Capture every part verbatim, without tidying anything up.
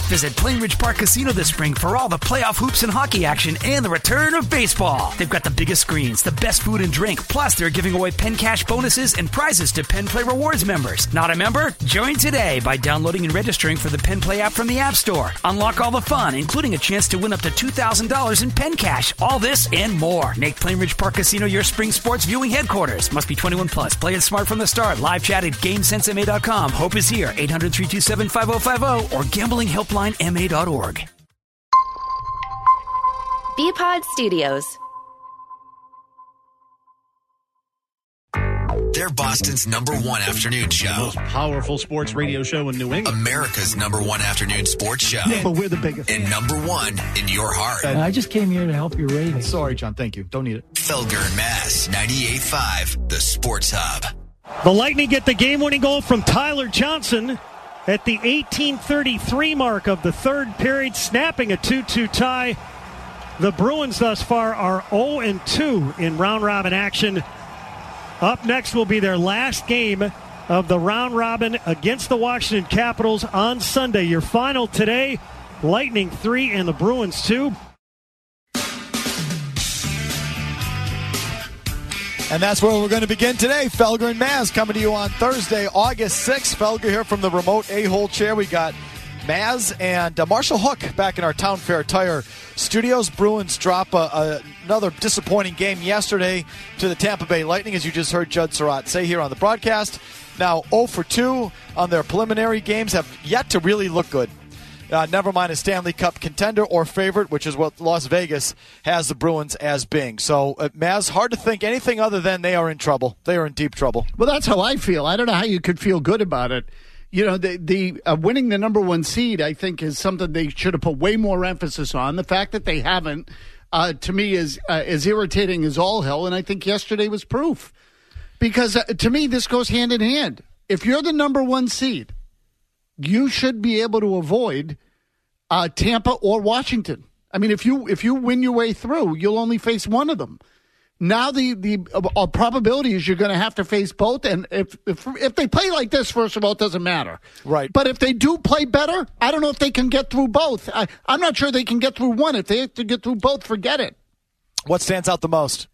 Visit Plainridge Park Casino this spring for all the playoff hoops and hockey action and the return of baseball. They've got the biggest screens, the best food and drink, plus they're giving away Penn Cash bonuses and prizes to Penn Play Rewards members. Not a member? Join today by downloading and registering for the Penn Play app from the App Store. Unlock all the fun, including a chance to win up to two thousand dollars in Penn Cash. All this and more. Make Plainridge Park Casino your spring sports viewing headquarters. Must be twenty-one plus. Play it smart from the start. Live chat at GameSense M A dot com. Hope is here. eight hundred, three two seven, five oh five oh or gambling helpline M A dot org. B-Pod Studios. They're Boston's number one afternoon show. The most powerful sports radio show in New England. America's number one afternoon sports show. Yeah, but we're the biggest. And number one in your heart. Uh, I just came here to help your ratings. Sorry, John. Thank you. Don't need it. Felger and Mass, ninety-eight point five, the Sports Hub. The Lightning get the game-winning goal from Tyler Johnson at the eighteen thirty-three mark of the third period, snapping a two two tie. The Bruins thus far are oh and two in round-robin action. Up next will be their last game of the round-robin against the Washington Capitals on Sunday. Your final today, Lightning three and the Bruins two. And that's where we're going to begin today. Felger and Maz coming to you on Thursday, August sixth. Felger here from the remote A-hole chair. We got Maz and uh, Marshall Hook back in our Town Fair Tire studios. Bruins drop a, a, another disappointing game yesterday to the Tampa Bay Lightning, as you just heard Judd Surratt say here on the broadcast. Now oh for two on their preliminary games, have yet to really look good. Uh, never mind a Stanley Cup contender or favorite, which is what Las Vegas has the Bruins as being. So, uh, Maz, hard to think anything other than they are in trouble. They are in deep trouble. Well, that's how I feel. I don't know how you could feel good about it. You know, the the uh, winning the number one seed, I think, is something they should have put way more emphasis on. The fact that they haven't, uh, to me, is uh, as irritating as all hell, and I think yesterday was proof. Because, uh, to me, this goes hand in hand. If you're the number one seed, you should be able to avoid uh, Tampa or Washington. I mean, if you if you win your way through, you'll only face one of them. Now the the uh, probability is you're going to have to face both, and if, if if they play like this, first of all, it doesn't matter. Right. But if they do play better, I don't know if they can get through both. I, I'm not sure they can get through one. If they have to get through both, forget it. What stands out the most?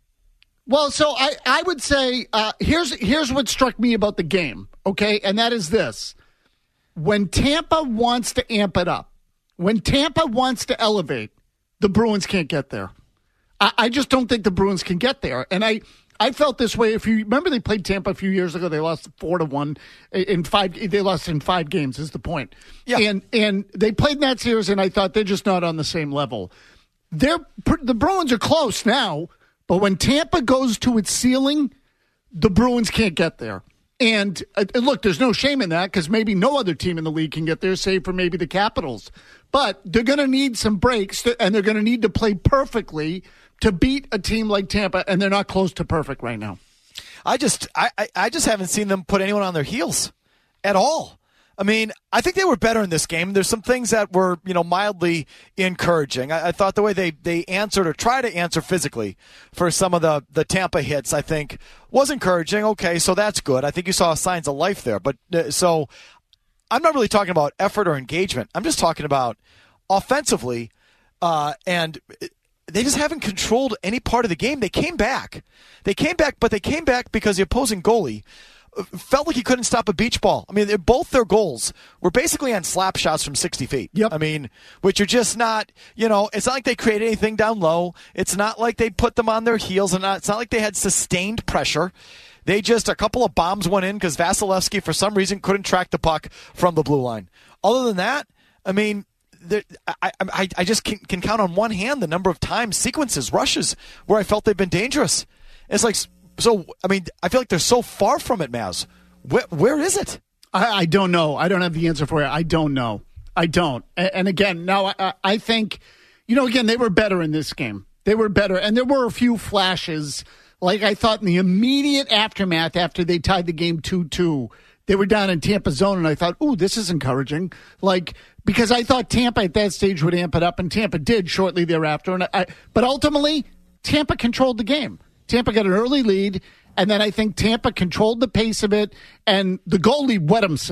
Well, so I, I would say uh, here's here's what struck me about the game, okay, and that is this. When Tampa wants to amp it up, when Tampa wants to elevate, the Bruins can't get there. I, I just don't think the Bruins can get there. And I, I felt this way. If you remember, they played Tampa a few years ago. They lost four to one in five. They lost in five games. Is the point? Yeah. And and they played in that series, and I thought they're just not on the same level. They're the Bruins are close now, but when Tampa goes to its ceiling, the Bruins can't get there. And uh, look, there's no shame in that because maybe no other team in the league can get there, save for maybe the Capitals. But they're going to need some breaks, to, and they're going to need to play perfectly to beat a team like Tampa, and they're not close to perfect right now. I just, I, I, I just haven't seen them put anyone on their heels at all. I mean, I think they were better in this game. There's some things that were, you know, mildly encouraging. I, I thought the way they, they answered or tried to answer physically for some of the, the Tampa hits, I think, was encouraging. Okay, so that's good. I think you saw signs of life there. But uh, so I'm not really talking about effort or engagement. I'm just talking about offensively, uh, and they just haven't controlled any part of the game. They came back. They came back, but they came back because the opposing goalie felt like he couldn't stop a beach ball. I mean, both their goals were basically on slap shots from sixty feet. Yep. I mean, which are just not, you know, it's not like they created anything down low. It's not like they put them on their heels, and not, it's not like they had sustained pressure. They just, a couple of bombs went in because Vasilevsky, for some reason, couldn't track the puck from the blue line. Other than that, I mean, there, I, I, I just can, can count on one hand the number of times, sequences, rushes, where I felt they've been dangerous. It's like, so, I mean, I feel like they're so far from it, Maz. Where, where is it? I, I don't know. I don't have the answer for you. I don't know. I don't. And, and again, now I, I think, you know, again, they were better in this game. They were better. And there were a few flashes. Like I thought in the immediate aftermath after they tied the game two two, they were down in Tampa zone, and I thought, ooh, this is encouraging. Like, because I thought Tampa at that stage would amp it up, and Tampa did shortly thereafter. And I, but ultimately, Tampa controlled the game. Tampa got an early lead, and then I think Tampa controlled the pace of it, and the goalie wet himself.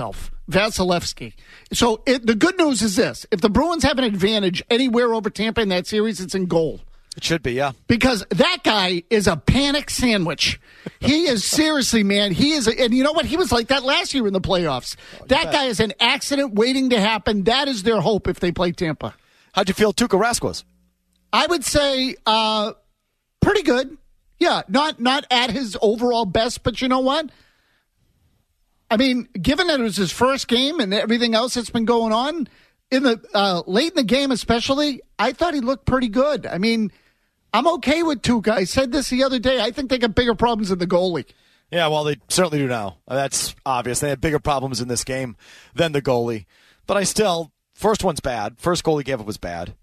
Vasilevsky. So it, the good news is this. If the Bruins have an advantage anywhere over Tampa in that series, it's in goal. It should be, yeah. Because that guy is a panic sandwich. He is seriously, man. He is, a, and you know what? He was like that last year in the playoffs. Oh, that bet. guy is an accident waiting to happen. That is their hope if they play Tampa. How'd you feel Tuukka Rask was? I would say uh, pretty good. Yeah, not not at his overall best, but you know what? I mean, given that it was his first game and everything else that's been going on in the uh, late in the game, especially, I thought he looked pretty good. I mean, I'm okay with Tuukka. I said this the other day. I think they got bigger problems than the goalie. Yeah, well, they certainly do now. That's obvious. They had bigger problems in this game than the goalie. But I still, first one's bad. First goal he gave up was bad.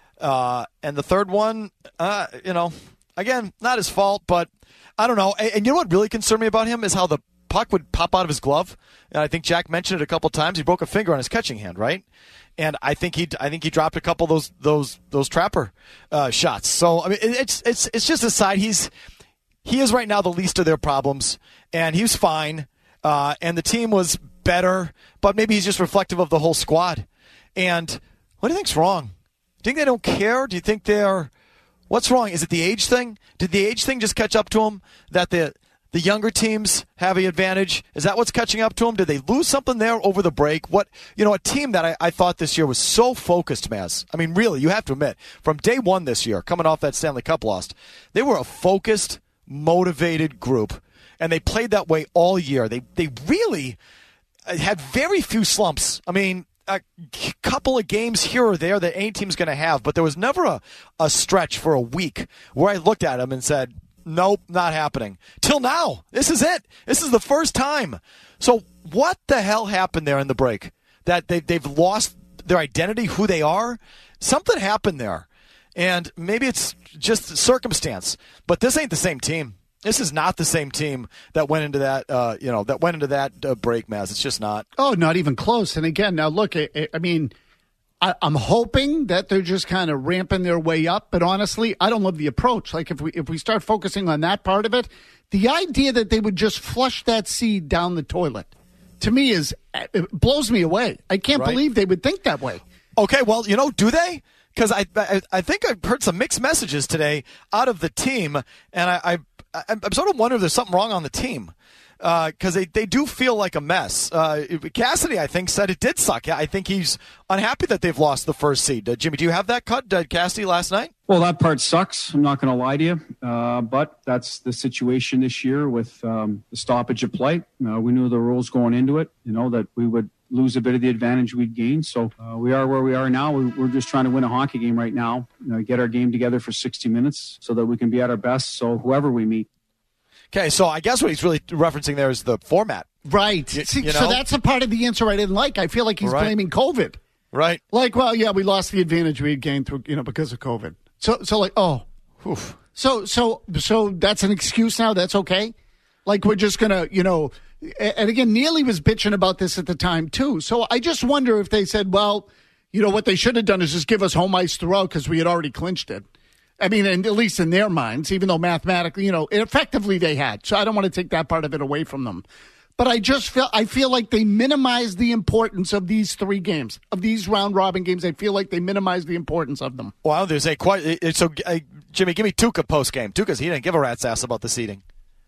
Uh, and the third one, uh, you know, again, not his fault, but I don't know. And, and you know what really concerned me about him is how the puck would pop out of his glove. And I think Jack mentioned it a couple times. He broke a finger on his catching hand, right? And I think he, I think he dropped a couple of those, those, those trapper uh, shots. So I mean, it, it's, it's, it's just a side. He's, he is right now the least of their problems, and he was fine. Uh, and the team was better, but maybe he's just reflective of the whole squad. And what do you think's wrong? Do you think they don't care? Do you think they're, what's wrong? Is it the age thing? Did the age thing just catch up to them? That the the younger teams have the advantage? Is that what's catching up to them? Did they lose something there over the break? What, you know, a team that I, I thought this year was so focused, Maz. I mean, really, you have to admit, from day one this year, coming off that Stanley Cup loss, they were a focused, motivated group, and they played that way all year. They they really had very few slumps. I mean, a couple of games here or there that any team's going to have, but there was never a, a stretch for a week where I looked at them and said, nope, not happening. Till now. This is it. This is the first time. So what the hell happened there in the break? That they, they've lost their identity, who they are? Something happened there. And maybe it's just circumstance, but this ain't the same team. This is not the same team that went into that, uh, you know, that went into that uh, break, Maz. It's just not. Oh, not even close. And again, now look, I, I mean, I, I'm hoping that they're just kind of ramping their way up. But honestly, I don't love the approach. Like if we if we start focusing on that part of it, the idea that they would just flush that seed down the toilet, to me, is it blows me away. I can't right. believe they would think that way. Okay, well, you know, do they? Because I, I I think I've heard some mixed messages today out of the team, and I. I I'm sort of wondering if there's something wrong on the team because uh, they, they do feel like a mess. Uh, Cassidy, I think, said it did suck. I think he's unhappy that they've lost the first seed. Uh, Jimmy, do you have that cut, uh, Cassidy, last night? Well, that part sucks. I'm not going to lie to you. Uh, but that's the situation this year with um, the stoppage of play. Uh, we knew the rules going into it, you know, that we would lose a bit of the advantage we'd gain. So uh, we are where we are now. We, we're just trying to win a hockey game right now, you know, get our game together for sixty minutes so that we can be at our best. So whoever we meet. Okay, so I guess what he's really referencing there is the format. Right. You, See, you know? So that's a part of the answer I didn't like. I feel like he's right. blaming COVID. Right. Like, well, yeah, we lost the advantage we had gained through, you know, because of COVID. So, so like, oh, oof. so, so, so that's an excuse now. That's okay. Like, we're just gonna, you know, and again, Neely was bitching about this at the time too. So I just wonder if they said, well, you know, what they should have done is just give us home ice throughout because we had already clinched it. I mean, and at least in their minds, even though mathematically, you know, effectively they had. So I don't want to take that part of it away from them. But I just feel I feel like they minimize the importance of these three games, of these round robin games. I feel like they minimize the importance of them. Well, there's a quite so uh, Jimmy, give me Tuukka post game. Tuukka's he didn't give a rat's ass about the seeding.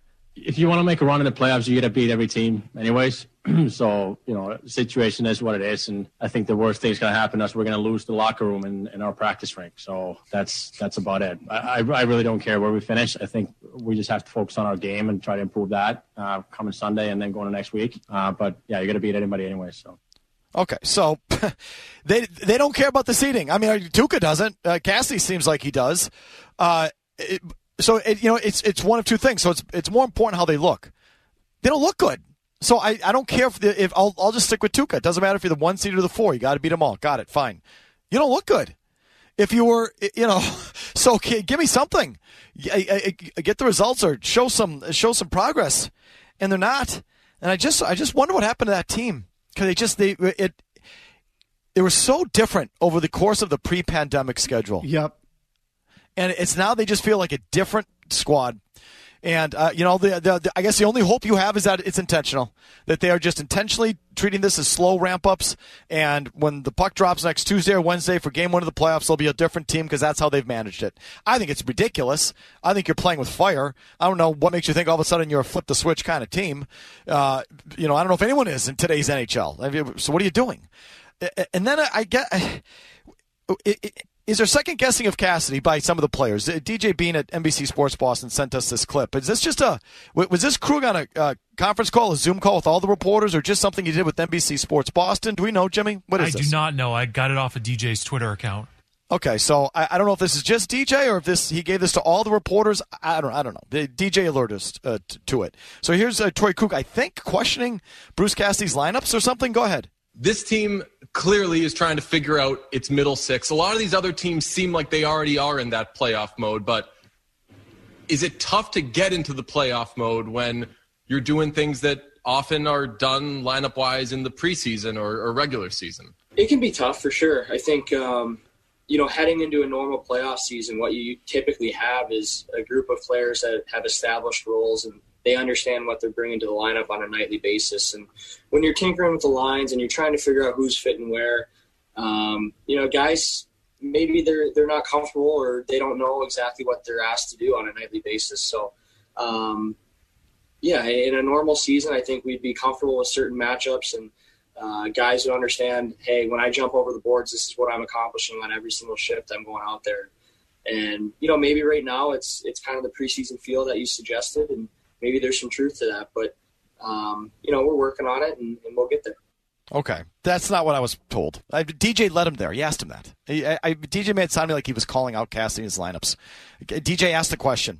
If you want to make a run in the playoffs, you got to beat every team, anyways. So, you know, the situation is what it is, and I think the worst thing's going to happen to us, we're going to lose the locker room in, in our practice rink. So that's that's about it. I, I really don't care where we finish. I think we just have to focus on our game and try to improve that uh, coming Sunday and then going to next week. Uh, but yeah, you're going to beat anybody anyway. So. Okay, so they they don't care about the seeding. I mean, Tuukka doesn't. Uh, Cassidy seems like he does. Uh, it, so it, you know, it's it's one of two things. So it's it's more important how they look. They don't look good. So I, I don't care if the, if I'll I'll just stick with Tuukka. It doesn't matter if you're the one seed or the four. You got to beat them all. Got it. Fine. You don't look good. If you were, you know, so okay, give me something. Get the results or show some show some progress, and they're not. And I just I just wonder what happened to that team because they just they it they were so different over the course of the pre-pandemic schedule. Yep. And it's now they just feel like a different squad. And, uh, you know, the, the, the, I guess the only hope you have is that it's intentional, that they are just intentionally treating this as slow ramp-ups. And when the puck drops next Tuesday or Wednesday for game one of the playoffs, they'll be a different team because that's how they've managed it. I think it's ridiculous. I think you're playing with fire. I don't know what makes you think all of a sudden you're a flip-the-switch kind of team. Uh, you know, I don't know if anyone is in today's N H L. I mean, so what are you doing? And then I get it, it, is there second guessing of Cassidy by some of the players? D J Bean at N B C Sports Boston sent us this clip. Is this just a was this Krug on a uh, conference call, a Zoom call with all the reporters, or just something he did with N B C Sports Boston? Do we know, Jimmy? What is I this? do not know. I got it off of D J's Twitter account. Okay, so I, I don't know if this is just D J or if this he gave this to all the reporters. I don't I don't know. D J alerted us uh, t- to it. So here's uh, Troy Krug, I think, questioning Bruce Cassidy's lineups or something. Go ahead. This team clearly is trying to figure out its middle six. A lot of these other teams seem like they already are in that playoff mode, but is it tough to get into the playoff mode when you're doing things that often are done lineup-wise in the preseason or, or regular season? It can be tough for sure. I think, um, you know, heading into a normal playoff season, what you typically have is a group of players that have established roles and they understand what they're bringing to the lineup on a nightly basis. And when you're tinkering with the lines and you're trying to figure out who's fitting where, um, you know, guys, maybe they're they're not comfortable or they don't know exactly what they're asked to do on a nightly basis. So, um, yeah, in a normal season, I think we'd be comfortable with certain matchups and uh, guys who understand, hey, when I jump over the boards, this is what I'm accomplishing on every single shift I'm going out there. And, you know, maybe right now it's it's kind of the preseason feel that you suggested, and maybe there's some truth to that, but, um, you know, we're working on it, and, and we'll get there. Okay. That's not what I was told. I, D J led him there. He asked him that. He, I, I, D J made it sound like he was calling out Cassidy's lineups. D J asked the question.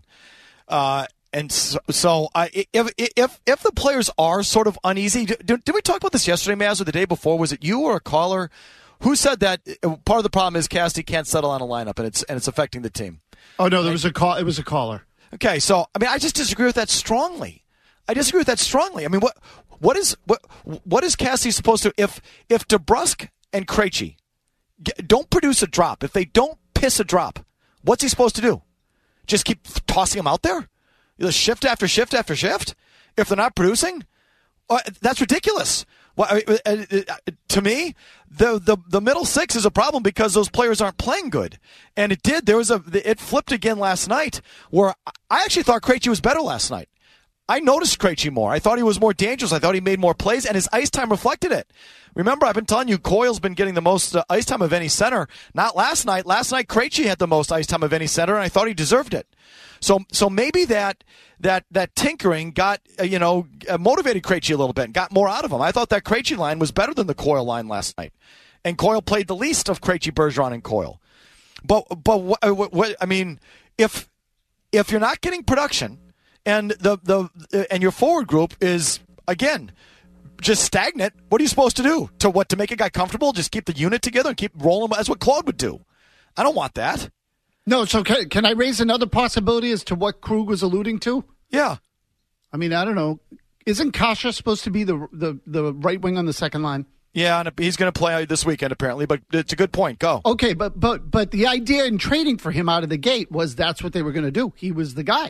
Uh, and so, so uh, if, if if the players are sort of uneasy, did, did we talk about this yesterday, Maz, or the day before? Was it you or a caller who said that part of the problem is Cassidy can't settle on a lineup, and it's and it's affecting the team? Oh, no, there was a call. It was a caller. Okay, so I mean, I just disagree with that strongly. I disagree with that strongly. I mean, what what is what what is Cassidy supposed to if if DeBrusk and Krejci don't produce a drop, if they don't piss a drop, what's he supposed to do? Just keep tossing them out there, shift after shift after shift? If they're not producing, uh, that's ridiculous. Well, I mean, uh, uh, to me, the, the the middle six is a problem because those players aren't playing good, and it did. There was a it flipped again last night where I actually thought Krejci was better last night. I noticed Krejci more. I thought he was more dangerous. I thought he made more plays, and his ice time reflected it. Remember, I've been telling you, Coyle's been getting the most uh, ice time of any center. Not last night. Last night, Krejci had the most ice time of any center, and I thought he deserved it. So, so maybe that that that tinkering got uh, you know uh, motivated Krejci a little bit and got more out of him. I thought that Krejci line was better than the Coyle line last night, and Coyle played the least of Krejci, Bergeron, and Coyle. But but what, what, what I mean, if if you're not getting production, and the the and your forward group is again just stagnant, what are you supposed to do? To what? To make a guy comfortable? Just keep the unit together and keep rolling. That's what Claude would do. I don't want that. No, so can, can I raise another possibility as to what Krug was alluding to? Yeah. I mean, I don't know. Isn't Kasha supposed to be the the, the right wing on the second line? Yeah, and he's going to play this weekend apparently, but it's a good point. Go. Okay, but but but the idea in trading for him out of the gate was that's what they were going to do. He was the guy.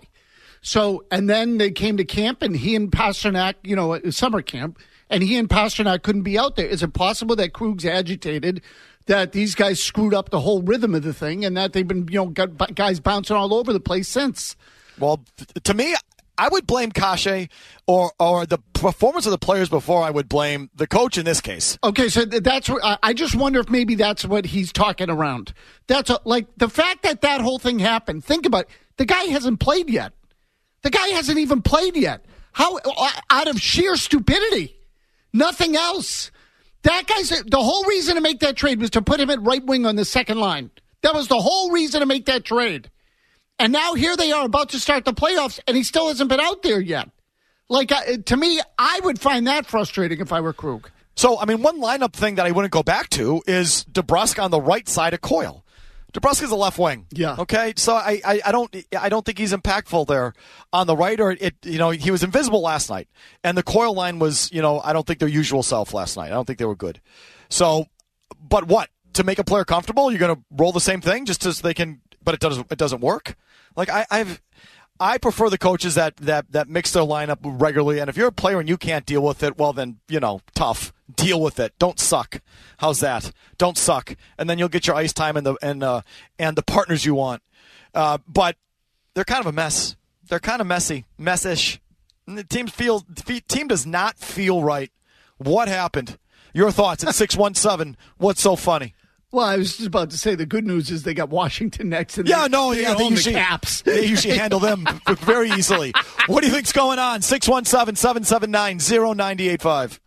So, and then they came to camp, and he and Pasternak, you know, summer camp, and he and Pasternak couldn't be out there. Is it possible that Krug's agitated, that these guys screwed up the whole rhythm of the thing, and that they've been, you know, got guys bouncing all over the place since? Well, to me, I would blame Kasha or or the performance of the players before I would blame the coach in this case. Okay, so that's what I just wonder if maybe that's what he's talking around. That's a, like the fact that that whole thing happened. Think about it. The guy hasn't played yet. The guy hasn't even played yet. How out of sheer stupidity, nothing else. That guy's the whole reason to make that trade was to put him at right wing on the second line. That was the whole reason to make that trade. And now here they are about to start the playoffs, and he still hasn't been out there yet. Like, uh, to me, I would find that frustrating if I were Krug. So, I mean, one lineup thing that I wouldn't go back to is DeBrusk on the right side of Coyle. DeBrusk is a left wing. Yeah. Okay. So I, I, I don't I don't think he's impactful there on the right, or it you know he was invisible last night, and the Coyle line was you know I don't think their usual self last night. I don't think they were good. So, but what to make a player comfortable? You're going to roll the same thing just as they can, but it doesn't it doesn't work. Like I, I've I prefer the coaches that, that, that mix their lineup regularly. And if you're a player and you can't deal with it, well, then, you know, tough. Deal with it. Don't suck. How's that? Don't suck. And then you'll get your ice time and the and uh, and the partners you want. Uh, but they're kind of a mess. They're kind of messy, messish. And the team feels the team does not feel right. What happened? Your thoughts at six one seven. What's so funny? Well, I was just about to say the good news is they got Washington next. And yeah, they, no, they yeah, they own usually, the Caps. They usually handle them very easily. What do you think's going on? six one seven, seven seven nine, zero nine eight five.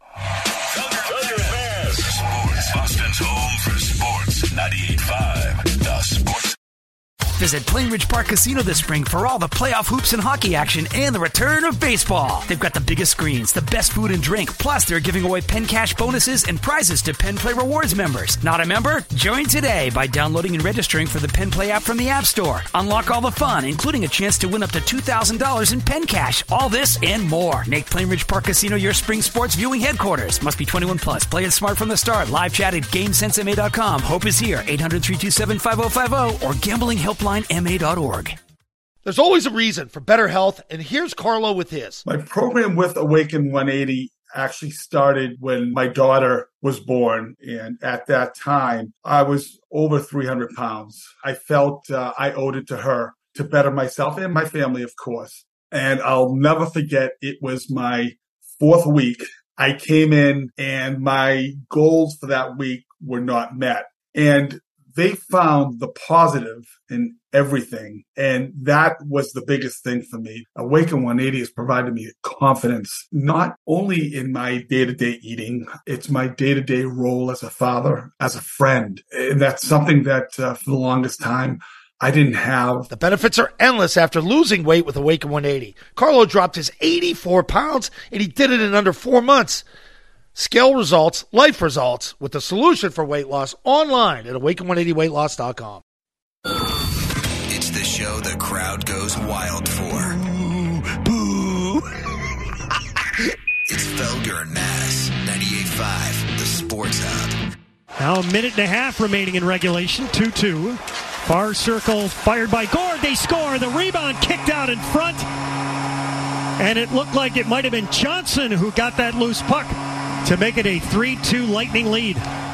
Sports, Boston's home for sports. ninety-eight point five, The Sports. Visit Plainridge Park Casino this spring for all the playoff hoops and hockey action and the return of baseball. They've got the biggest screens, the best food and drink, plus they're giving away Penn Cash bonuses and prizes to Penn Play Rewards members. Not a member? Join today by downloading and registering for the Penn Play app from the App Store. Unlock all the fun, including a chance to win up to two thousand dollars in Penn Cash. All this and more. Make Plainridge Park Casino your spring sports viewing headquarters. Must be twenty-one plus. Play it smart from the start. Live chat at GameSense M A dot com. Hope is here. eight hundred, three two seven, five oh five oh or gambling helpline M A dot org. There's always a reason for better health, and here's Carlo with his. My program with Awaken one eighty actually started when my daughter was born, and at that time, I was over three hundred pounds. I felt uh, I owed it to her to better myself and my family, of course. And I'll never forget, it was my fourth week. I came in, and my goals for that week were not met. And they found the positive in everything. And that was the biggest thing for me. Awaken one eighty has provided me confidence, not only in my day-to-day eating, it's my day-to-day role as a father, as a friend. And that's something that uh, for the longest time, I didn't have. The benefits are endless after losing weight with Awaken one eighty. Carlo dropped his eighty-four pounds, and he did it in under four months. Scale results, life results, with the solution for weight loss online at awaken one eighty weight loss dot com. It's the show the crowd goes wild for. Boo! It's Felger and Maz, ninety-eight point five, The Sports Hub. Now a minute and a half remaining in regulation, two two. Far circle fired by Gord. They score. The rebound kicked out in front. And it looked like it might have been Johnson who got that loose puck to make it a three two Lightning lead.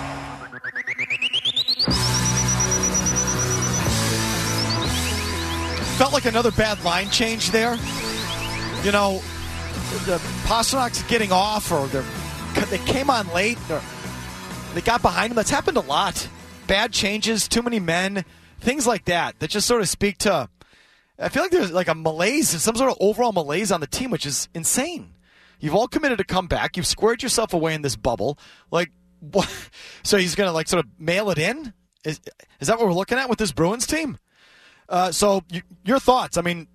Felt like another bad line change there. You know, the Pasternak's getting off, or they came on late, or they got behind him. That's happened a lot. Bad changes, too many men, things like that, that just sort of speak to, I feel like there's like a malaise, some sort of overall malaise on the team, which is insane. You've all committed to come back. You've squared yourself away in this bubble. Like, what? So he's going to like sort of mail it in? Is is that what we're looking at with this Bruins team? Uh, so you, your thoughts? I mean,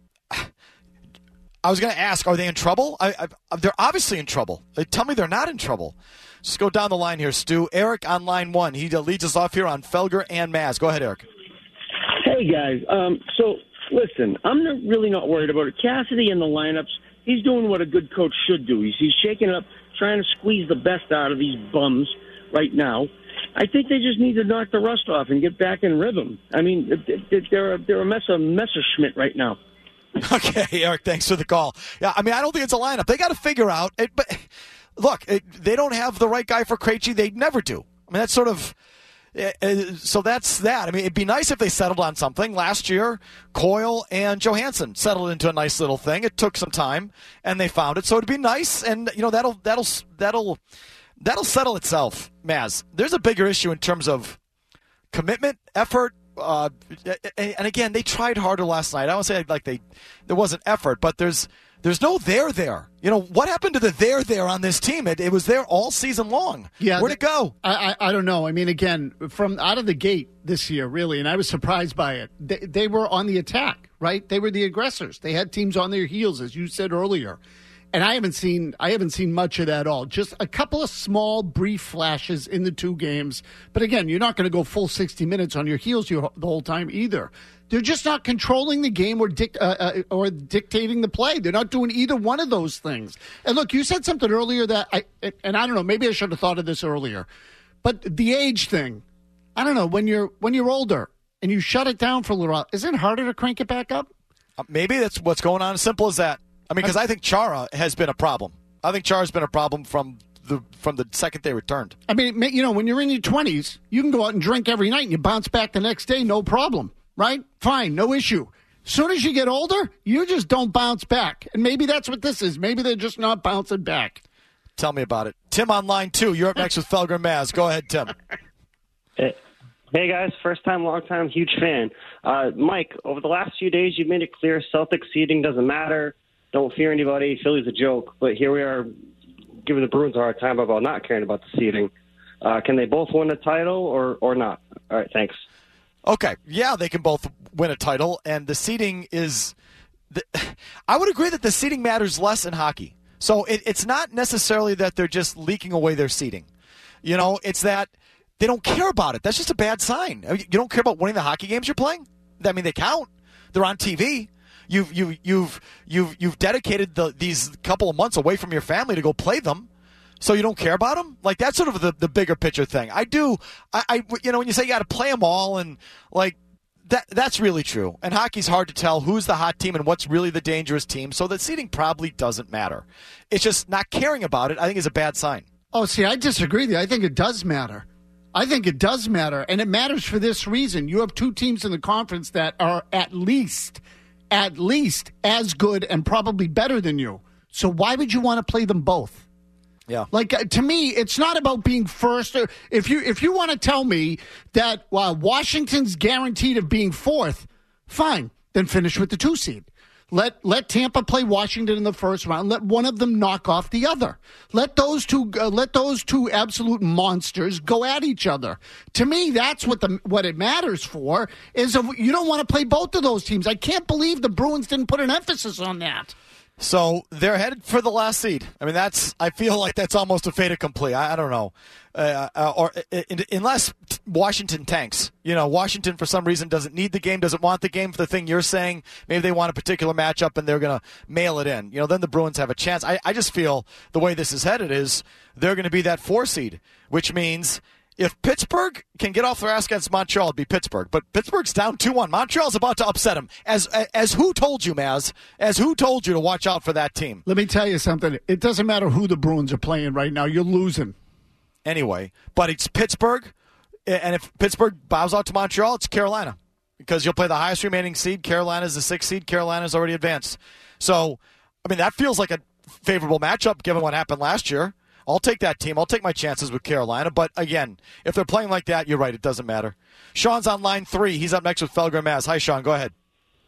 I was going to ask, are they in trouble? I, I, they're obviously in trouble. They tell me they're not in trouble. Just go down the line here, Stu. Eric on line one. He leads us off here on Felger and Maz. Go ahead, Eric. Hey, guys. Um, so, listen, I'm not, really not worried about it. Cassidy in the lineups, he's doing what a good coach should do. He's, he's shaking it up, trying to squeeze the best out of these bums right now. I think they just need to knock the rust off and get back in rhythm. I mean, they're a, they're a mess of Messerschmitt right now. Okay, Eric, thanks for the call. Yeah, I mean, I don't think it's a lineup. They got to figure out. It, but look, it, they don't have the right guy for Krejci. They never do. I mean, that's sort of. Uh, so that's that. I mean, it'd be nice if they settled on something. Last year, Coyle and Johansson settled into a nice little thing. It took some time, and they found it. So it'd be nice, and you know that'll that'll that'll that'll settle itself. Maz, there's a bigger issue in terms of commitment, effort, uh, and again, they tried harder last night. I don't say like they there wasn't effort, but there's there's no there there. You know what happened to the there there on this team? It, it was there all season long. Yeah, where'd it go? I, I I don't know. I mean, again, from out of the gate this year, really, and I was surprised by it. They, they were on the attack, right? They were the aggressors. They had teams on their heels, as you said earlier. And I haven't seen I haven't seen much of that at all. Just a couple of small, brief flashes in the two games. But again, you're not going to go full sixty minutes on your heels your, the whole time either. They're just not controlling the game or dic- uh, uh, or dictating the play. They're not doing either one of those things. And look, you said something earlier that I and I don't know. Maybe I should have thought of this earlier. But the age thing, I don't know. When you're when you're older and you shut it down for a little while, isn't it harder to crank it back up? Uh, maybe that's what's going on. As simple as that. I mean, because I think Chara has been a problem. I think Chara's been a problem from the from the second they returned. I mean, you know, when you're in your twenties, you can go out and drink every night and you bounce back the next day, no problem, right? Fine, no issue. As soon as you get older, you just don't bounce back. And maybe that's what this is. Maybe they're just not bouncing back. Tell me about it. Tim on line two. You're up next with Felger and Maz. Go ahead, Tim. Hey, hey guys. First time, long time, huge fan. Uh, Mike, over the last few days, you've made it clear Celtics seeding doesn't matter. Don't fear anybody. Philly's a joke. But here we are giving the Bruins a hard time about not caring about the seeding. Uh, can they both win the title or, or not? All right, thanks. Okay, yeah, they can both win a title, and the seeding is the, I would agree that the seeding matters less in hockey. So it, it's not necessarily that they're just leaking away their seeding. You know, it's that they don't care about it. That's just a bad sign. You don't care about winning the hockey games you're playing? I mean, they count. They're on T V. You've you've you've you've you've dedicated the, these couple of months away from your family to go play them. So you don't care about them? Like, that's sort of the, the bigger picture thing. I do, I, I you know, when you say you got to play them all, and, like, that that's really true. And hockey's hard to tell who's the hot team and what's really the dangerous team, so that seeding probably doesn't matter. It's just not caring about it, I think, is a bad sign. Oh, see, I disagree with you. I think it does matter. I think it does matter, and it matters for this reason. You have two teams in the conference that are at least, at least as good and probably better than you. So why would you want to play them both? Yeah. Like, uh, to me, it's not about being first. Or if you if you want to tell me that uh, Washington's guaranteed of being fourth, fine, then finish with the two seed. Let let Tampa play Washington in the first round. Let one of them knock off the other. Let those two uh, let those two absolute monsters go at each other. To me, that's what the what it matters for. Is if you don't want to play both of those teams. I can't believe the Bruins didn't put an emphasis on that. So they're headed for the last seed. I mean, that's. I feel like that's almost a fait accompli. I, I don't know, uh, uh, or uh, unless Washington tanks. You know, Washington for some reason doesn't need the game, doesn't want the game for the thing you're saying. Maybe they want a particular matchup and they're going to mail it in. You know, then the Bruins have a chance. I, I just feel the way this is headed is they're going to be that four seed, which means. If Pittsburgh can get off their ass against Montreal, it'd be Pittsburgh. But Pittsburgh's down two one. Montreal's about to upset them. As as who told you, Maz? As who told you to watch out for that team? Let me tell you something. It doesn't matter who the Bruins are playing right now. You're losing. Anyway, but it's Pittsburgh. And if Pittsburgh bows out to Montreal, it's Carolina. Because you'll play the highest remaining seed. Carolina's the sixth seed. Carolina's already advanced. So, I mean, that feels like a favorable matchup given what happened last year. I'll take that team. I'll take my chances with Carolina. But, again, if they're playing like that, you're right. It doesn't matter. Sean's on line three. He's up next with Felger and Maz. Hi, Sean. Go ahead.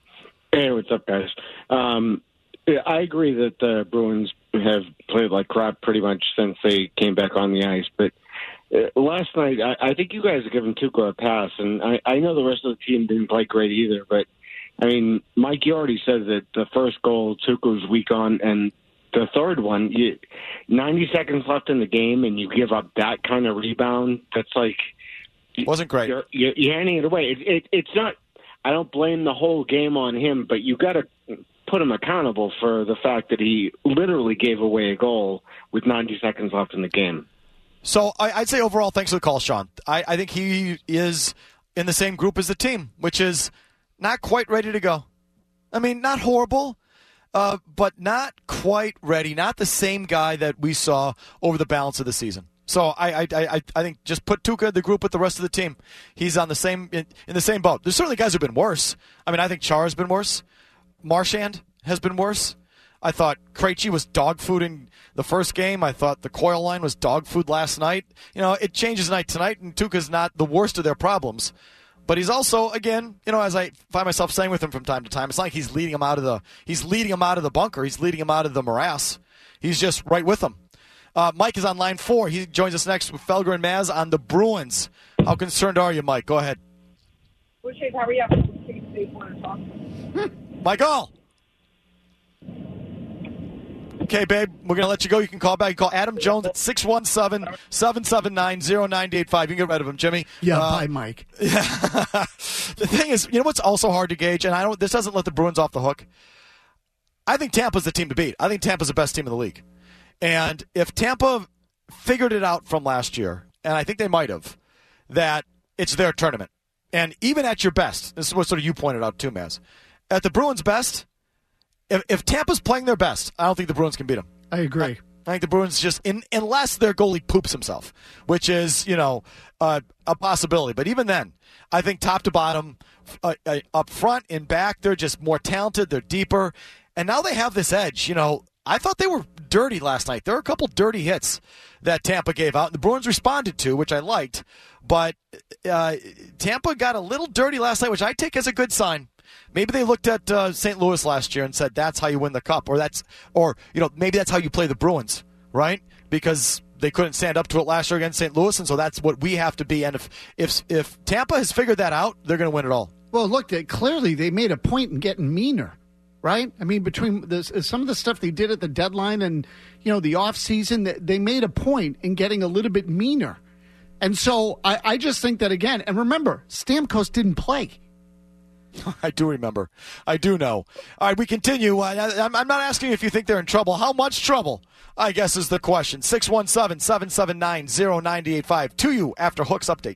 Hey, what's up, guys? Um, I agree that the Bruins have played like crap pretty much since they came back on the ice. But uh, last night, I, I think you guys have given Tuukka a pass. And I, I know the rest of the team didn't play great either. But, I mean, Mike, you already said that the first goal Tuukka was weak on, and the third one, you, ninety seconds left in the game, and you give up that kind of rebound. That's like wasn't great. You're, you're, you're handing it away. It, it, it's not. I don't blame the whole game on him, but you got to put him accountable for the fact that he literally gave away a goal with ninety seconds left in the game. So I, I'd say overall, thanks for the call, Sean. I, I think he is in the same group as the team, which is not quite ready to go. I mean, not horrible. Uh, but not quite ready. Not the same guy that we saw over the balance of the season. So I, I, I, I think just put Tuukka in the group with the rest of the team. He's on the same in, in the same boat. There's certainly guys who've been worse. I mean, I think Chara's been worse. Marchand has been worse. I thought Krejci was dog food in the first game. I thought the Coyle line was dog food last night. You know, it changes night to night, and Tuukka's not the worst of their problems. But he's also, again, you know, as I find myself saying with him from time to time, it's not like he's leading him out of the he's leading him out of the bunker. He's leading him out of the morass. He's just right with them. Uh, Mike is on line four. He joins us next with Felger and Maz on the Bruins. How concerned are you, Mike? Go ahead. How are you? Michael. Okay, babe, we're going to let you go. You can call back. You call Adam Jones at six one seven, seven seven nine, zero nine eight five. You can get rid of him, Jimmy. Yeah, uh, bye, Mike. Yeah. The thing is, you know what's also hard to gauge, and I don't. This doesn't let the Bruins off the hook. I think Tampa's the team to beat. I think Tampa's the best team in the league. And if Tampa figured it out from last year, and I think they might have, that it's their tournament. And even at your best, this is what sort of you pointed out too, Maz, at the Bruins' best, if, if Tampa's playing their best, I don't think the Bruins can beat them. I agree. I, I think the Bruins just, in, unless their goalie poops himself, which is, you know, uh, a possibility. But even then, I think top to bottom, uh, uh, up front and back, they're just more talented. They're deeper. And now they have this edge. You know, I thought they were dirty last night. There were a couple dirty hits that Tampa gave out, and the Bruins responded to, which I liked. But uh, Tampa got a little dirty last night, which I take as a good sign. Maybe they looked at uh, Saint Louis last year and said that's how you win the cup, or that's, or you know, maybe that's how you play the Bruins, right? Because they couldn't stand up to it last year against Saint Louis, and so that's what we have to be. And if if if Tampa has figured that out, they're going to win it all. Well, look, they, clearly they made a point in getting meaner, right? I mean, between this, some of the stuff they did at the deadline and, you know, the offseason, they made a point in getting a little bit meaner. And so I, I just think that, again, and remember, Stamkos didn't play. I do remember. I do know. All right, we continue. Uh, I'm, I'm not asking if you think they're in trouble. How much trouble, I guess, is the question. six one seven, seven seven nine, zero nine eight five. To you after Hook's update.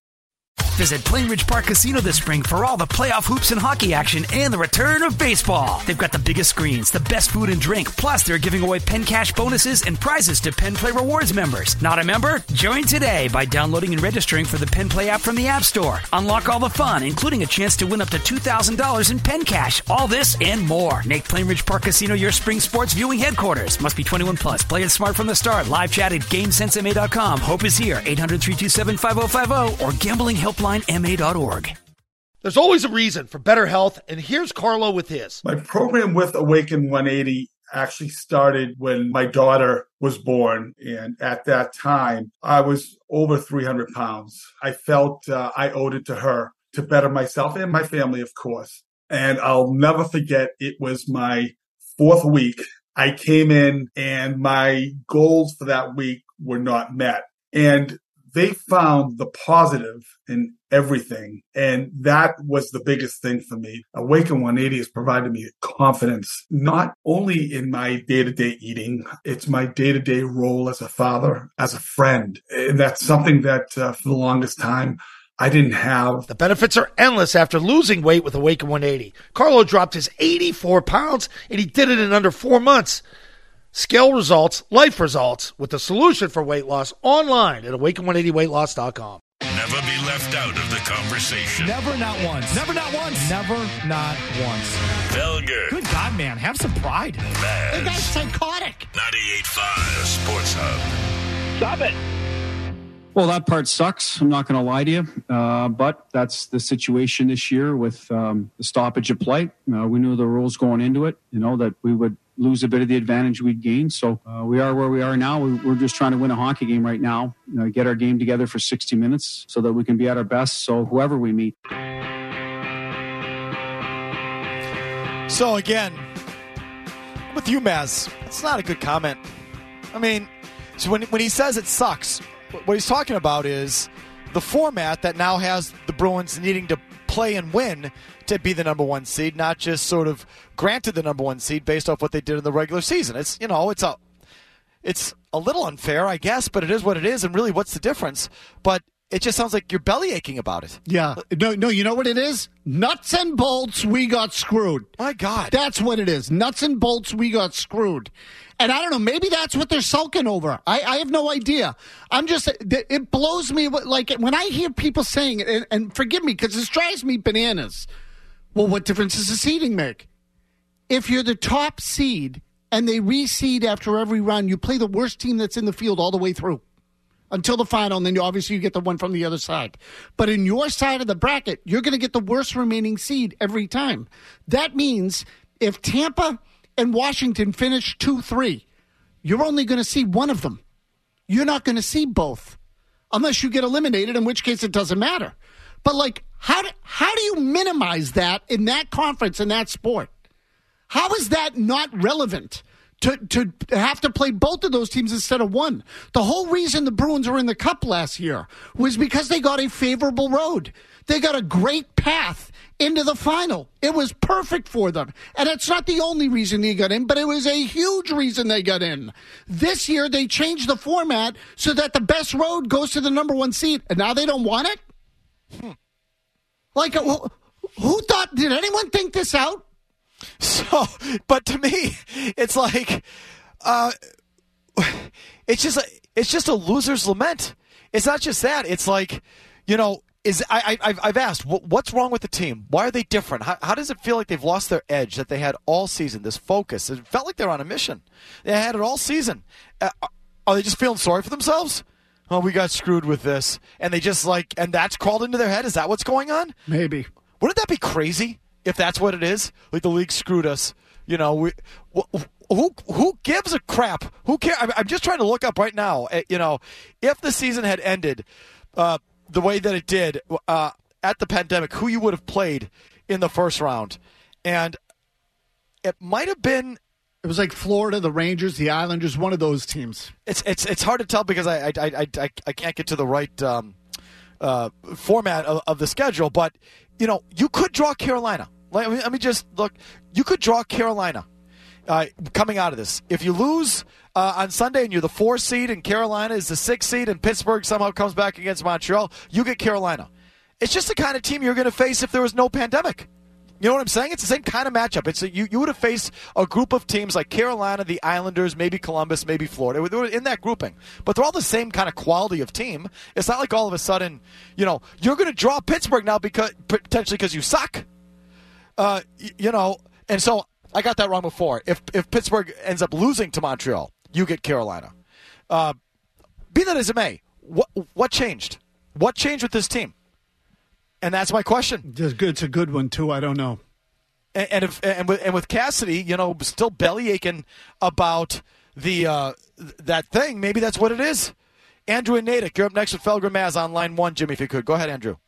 Visit Plainridge Park Casino this spring for all the playoff hoops and hockey action and the return of baseball. They've got the biggest screens, the best food and drink, plus they're giving away Penn Cash bonuses and prizes to Penn Play Rewards members. Not a member? Join today by downloading and registering for the Penn Play app from the App Store. Unlock all the fun, including a chance to win up to two thousand dollars in Penn Cash. All this and more. Make Plainridge Park Casino your spring sports viewing headquarters. Must be twenty-one plus. Play it smart from the start. Live chat at game sense m a dot com. Hope is here. eight hundred, three two seven, five oh five oh or gambling helpline m a dot org. There's always a reason for better health, and here's Carlo with his. My program with Awaken one eighty actually started when my daughter was born, and at that time, I was over three hundred pounds. I felt uh, I owed it to her to better myself and my family, of course. And I'll never forget, it was my fourth week. I came in, and my goals for that week were not met. And they found the positive in everything. And that was the biggest thing for me. Awaken one eighty has provided me confidence, not only in my day-to-day eating, it's my day-to-day role as a father, as a friend. And that's something that uh, for the longest time, I didn't have. The benefits are endless after losing weight with Awaken one eighty. Carlo dropped his eighty-four pounds, and he did it in under four months. Scale results, life results, with the solution for weight loss online at awaken one eighty weight loss dot com. Never be left out of the conversation. Never, not once. Never, not once. Never, not once. Felger. Good God, man. Have some pride. Maz. The guy's psychotic. ninety-eight point five Sports Hub. Stop it. Well, that part sucks. I'm not going to lie to you. Uh, but that's the situation this year with um, the stoppage of play. Uh, we knew the rules going into it, you know, that we would lose a bit of the advantage we'd gained. So uh, we are where we are now. We, we're just trying to win a hockey game right now, you know, get our game together for sixty minutes so that we can be at our best. So whoever we meet. So again, I'm with you, Maz. It's not a good comment. I mean, so when when he says it sucks, what he's talking about is the format that now has the Bruins needing to play and win to be the number one seed, not just sort of granted the number one seed based off what they did in the regular season. It's, you know, it's a, it's a little unfair, I guess, but it is what it is. And really, what's the difference? But it just sounds like you're belly aching about it. Yeah. No, no, you know what it is? Nuts and bolts, we got screwed. My God. That's what it is. Nuts and bolts, we got screwed. And I don't know, maybe that's what they're sulking over. I, I have no idea. I'm just, it blows me, like, when I hear people saying it, and, and forgive me, because this drives me bananas. Well, what difference does the seeding make? If you're the top seed and they reseed after every round, you play the worst team that's in the field all the way through until the final, and then you, obviously you get the one from the other side. But in your side of the bracket, you're going to get the worst remaining seed every time. That means if Tampa and Washington finish two three, you're only going to see one of them. You're not going to see both unless you get eliminated, in which case it doesn't matter. But, like, how do, how do you minimize that in that conference, in that sport? How is that not relevant to, to have to play both of those teams instead of one? The whole reason the Bruins were in the Cup last year was because they got a favorable road. They got a great path into the final. It was perfect for them. And it's not the only reason they got in, but it was a huge reason they got in. This year, they changed the format so that the best road goes to the number one seed, and now they don't want it? Hmm. Like, who, Who thought? Did anyone think this out? So, but to me, it's like, uh, it's just a, it's just a loser's lament. It's not just that. It's like, you know, is I, I I've asked what's wrong with the team? Why are they different? How, how does it feel like they've lost their edge that they had all season? This focus. It felt like they're on a mission. They had it all season. Uh, are they just feeling sorry for themselves? Oh, we got screwed with this, and they just like, and that's crawled into their head. Is that what's going on? Maybe. Wouldn't that be crazy if that's what it is? Like the league screwed us. You know, we, who who gives a crap? Who cares? I'm just trying to look up right now. You know, if the season had ended uh, the way that it did uh, at the pandemic, who you would have played in the first round, and it might have been. It was like Florida, the Rangers, the Islanders, one of those teams. It's it's it's hard to tell because I I I I, I can't get to the right um, uh, format of, of the schedule, but you know you could draw Carolina. Let me, let me just look. You could draw Carolina uh, coming out of this. If you lose uh, on Sunday and you're the four seed and Carolina is the six seed and Pittsburgh somehow comes back against Montreal, you get Carolina. It's just the kind of team you're going to face if there was no pandemic. You know what I'm saying? It's the same kind of matchup. It's a, you, you would have faced a group of teams like Carolina, the Islanders, maybe Columbus, maybe Florida. They were in that grouping. But they're all the same kind of quality of team. It's not like all of a sudden, you know, you're going to draw Pittsburgh now because potentially because you suck. Uh, you know, and so I got that wrong before. If if Pittsburgh ends up losing to Montreal, you get Carolina. Uh, be that as it may, what what changed? What changed with this team? And that's my question. It's a good one too. I don't know. And and, if, and with and with Cassidy, you know, still belly aching about the uh, that thing. Maybe that's what it is. Andrew and Natick, you're up next with Felger Maz on line one. Jimmy, if you could go ahead, Andrew.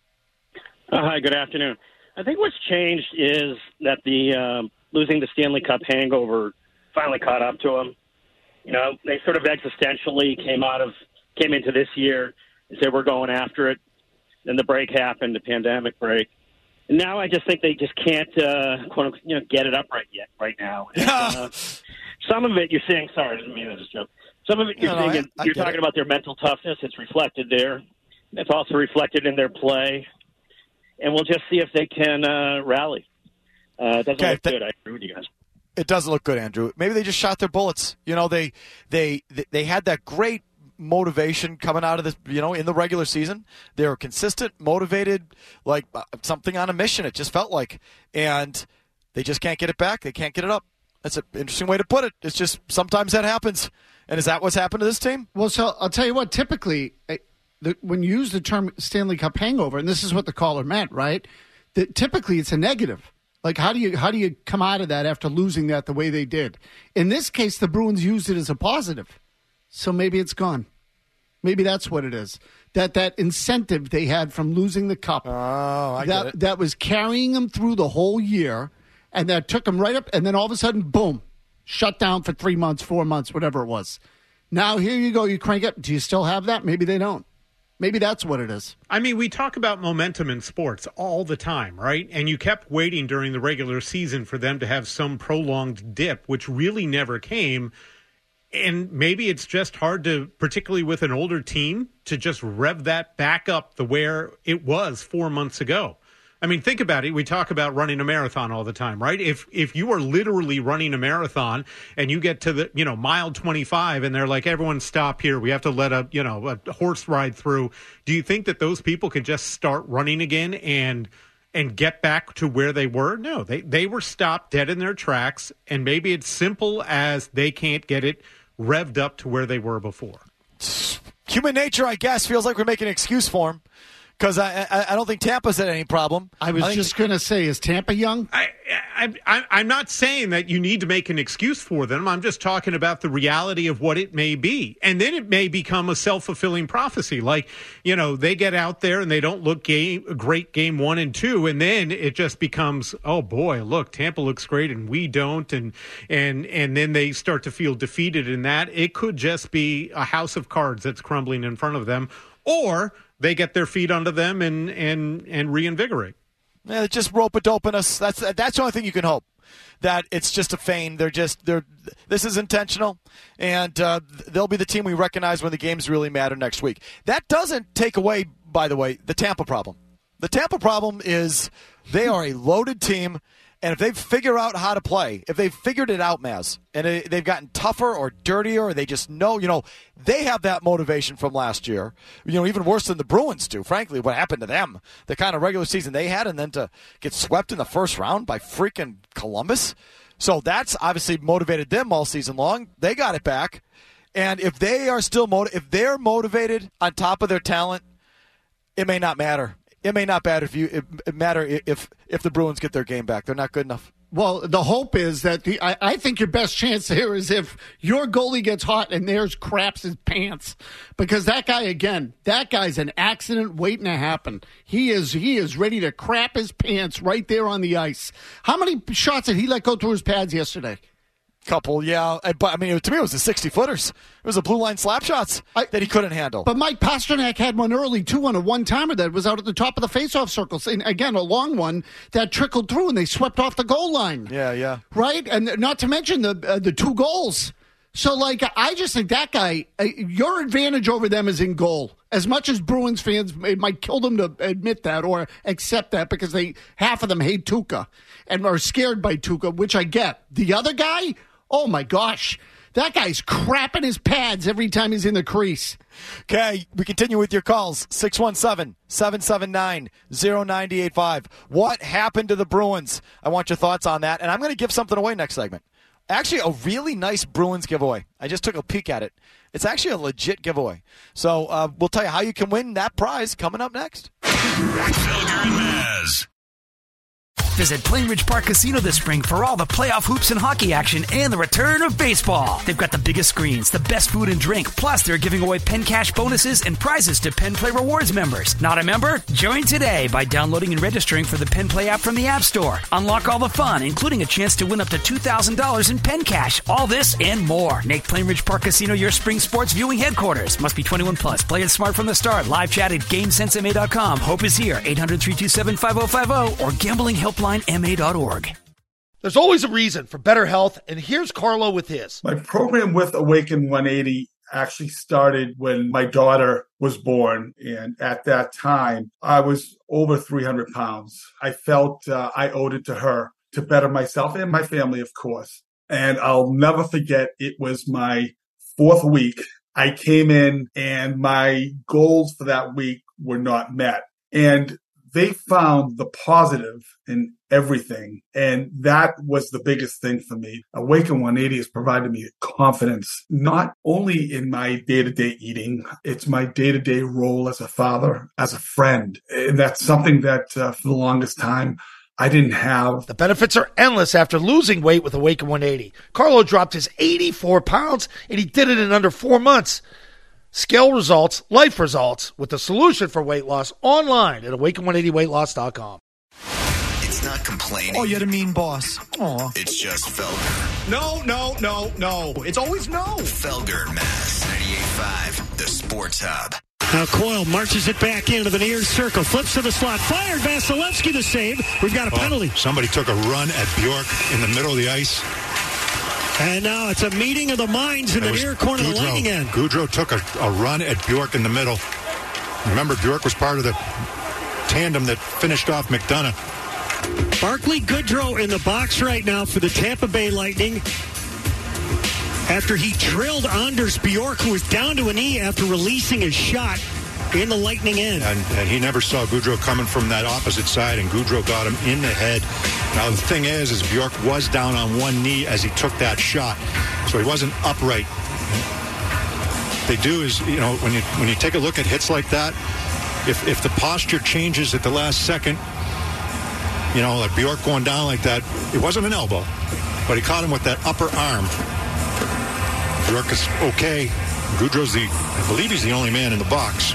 Uh, hi, good afternoon. I think what's changed is that the um, losing the Stanley Cup hangover finally caught up to them. You know, they sort of existentially came out of came into this year and said we're going after it. Then the break happened, the pandemic break, and now I just think they just can't, uh, quote unquote, you know, get it up right yet, right now. And, uh, some of it you're seeing. Sorry, I didn't mean to disrupt. Some of it you're no, seeing. no, I, I you're talking it. about their mental toughness. It's reflected there. It's also reflected in their play. And we'll just see if they can uh, rally. Uh, it doesn't okay, look that, good. I agree with you guys. It doesn't look good, Andrew. Maybe they just shot their bullets. You know, they they they had that great motivation coming out of this. You know, in the regular season, they were consistent, motivated, like uh, something on a mission. It just felt like, and they just can't get it back. They can't get it up. That's an interesting way to put it. It's just sometimes that happens. And is that what's happened to this team? Well, so I'll tell you what. Typically. I- The, when you use the term Stanley Cup hangover, and this is what the caller meant, right? That typically it's a negative. Like how do you how do you come out of that after losing that the way they did? In this case, the Bruins used it as a positive, so maybe it's gone. Maybe that's what it is. That that incentive they had from losing the cup, oh, I that get it. that was carrying them through the whole year, and that took them right up, and then all of a sudden, boom, shut down for three months, four months, whatever it was. Now here you go, you crank up. Do you still have that? Maybe they don't. Maybe that's what it is. I mean, we talk about momentum in sports all the time, right? And you kept waiting during the regular season for them to have some prolonged dip, which really never came. And maybe it's just hard to, particularly with an older team, to just rev that back up to where it was four months ago. I mean, think about it. We talk about running a marathon all the time, right? If if you are literally running a marathon and you get to the, you know, mile twenty-five and they're like, everyone stop here. We have to let a, you know, a horse ride through. Do you think that those people can just start running again and and get back to where they were? No, they, they were stopped dead in their tracks. And maybe it's simple as they can't get it revved up to where they were before. Human nature, I guess, feels like we're making an excuse for them. Because I, I I don't think Tampa's had any problem. I was I just going to say, is Tampa young? I, I, I, I'm not saying that you need to make an excuse for them. I'm just talking about the reality of what it may be. And then it may become a self-fulfilling prophecy. Like, you know, they get out there and they don't look game, great game one and two. And then it just becomes, oh, boy, look, Tampa looks great and we don't. And, and, and then they start to feel defeated in that. It could just be a house of cards that's crumbling in front of them. Or they get their feet under them and and and reinvigorate. Yeah, just rope-a-doping us. That's that's the only thing you can hope. That it's just a feign. They're just they're. This is intentional, and uh, they'll be the team we recognize when the games really matter next week. That doesn't take away, by the way, the Tampa problem. The Tampa problem is they are a loaded team, and if they figure out how to play, if they've figured it out, Maz, and they, they've gotten tougher or dirtier, or they just know, you know, they have that motivation from last year. You know, even worse than the Bruins do, frankly, what happened to them, the kind of regular season they had, and then to get swept in the first round by freaking Columbus. So that's obviously motivated them all season long. They got it back. And if they are still motiv- if they're motivated on top of their talent, it may not matter. It may not matter if you it, it matter if if the Bruins get their game back. They're not good enough. Well, the hope is that the I, I think your best chance there is if your goalie gets hot and theirs craps his pants, because that guy again, that guy's an accident waiting to happen. He is he is ready to crap his pants right there on the ice. How many shots did he let go through his pads yesterday? Couple, yeah. But, I mean, to me, it was the sixty-footers. It was the blue line slap shots I, that he couldn't handle. But Mike Pasternak had one early, too, on a one-timer that was out at the top of the faceoff circles. And, again, a long one that trickled through, and they swept off the goal line. Yeah, yeah. Right? And not to mention the uh, the two goals. So, like, I just think that guy, uh, your advantage over them is in goal. As much as Bruins fans, it might kill them to admit that or accept that because they half of them hate Tuukka and are scared by Tuukka, which I get. The other guy... Oh, my gosh. That guy's crapping his pads every time he's in the crease. Okay, we continue with your calls. six one seven, seven seven nine, zero nine eight five. What happened to the Bruins? I want your thoughts on that. And I'm going to give something away next segment. Actually, a really nice Bruins giveaway. I just took a peek at it. It's actually a legit giveaway. So uh, we'll tell you how you can win that prize coming up next. Felger and Maz. Visit Plainridge Park Casino this spring for all the playoff hoops and hockey action and the return of baseball. They've got the biggest screens, the best food and drink, plus they're giving away Penn Cash bonuses and prizes to Penn Play Rewards members. Not a member? Join today by downloading and registering for the Penn Play app from the App Store. Unlock all the fun, including a chance to win up to two thousand dollars in Penn Cash. All this and more. Make Plainridge Park Casino your spring sports viewing headquarters. Must be twenty-one plus. Play it smart from the start. Live chat at GameSense M A dot com. Hope is here. eight hundred, three two seven, five oh five oh or gambling helpline M A dot org. There's always a reason for better health, and here's Carlo with his. My program with Awaken one eighty actually started when my daughter was born, and at that time, I was over three hundred pounds. I felt uh, I owed it to her to better myself and my family, of course. And I'll never forget, it was my fourth week. I came in, and my goals for that week were not met. And they found the positive in everything. And that was the biggest thing for me. Awaken one eighty has provided me confidence, not only in my day-to-day eating, it's my day-to-day role as a father, as a friend. And that's something that uh, for the longest time, I didn't have. The benefits are endless after losing weight with Awaken one eighty. Carlo dropped his eighty-four pounds, and he did it in under four months. Scale results, life results, with the solution for weight loss online at awaken one eighty weight loss dot com. It's not complaining. Oh, you're the mean boss. Aw. It's just Felger. No, no, no, no. It's always no. Felger and Maz, ninety-eight point five, the Sports Hub. Now Coyle marches it back into the near circle, flips to the slot, fired, Vasilevsky the save. We've got a oh, penalty. Somebody took a run at Bjork in the middle of the ice. And now it's a meeting of the minds in the near corner of the Lightning end. Goudreau took a, a run at Bjork in the middle. Remember, Bjork was part of the tandem that finished off McDonough. Barclay Goodrow in the box right now for the Tampa Bay Lightning after he drilled Anders Bjork, who was down to a knee after releasing his shot in the Lightning end. And, and he never saw Goudreau coming from that opposite side, and Goudreau got him in the head. Now, the thing is, is Bjork was down on one knee as he took that shot, so he wasn't upright. They do is, you know, when you when you take a look at hits like that, if if the posture changes at the last second, you know, like Bjork going down like that, it wasn't an elbow, but he caught him with that upper arm. Bjork is okay. Goudreau's the, I believe he's the only man in the box.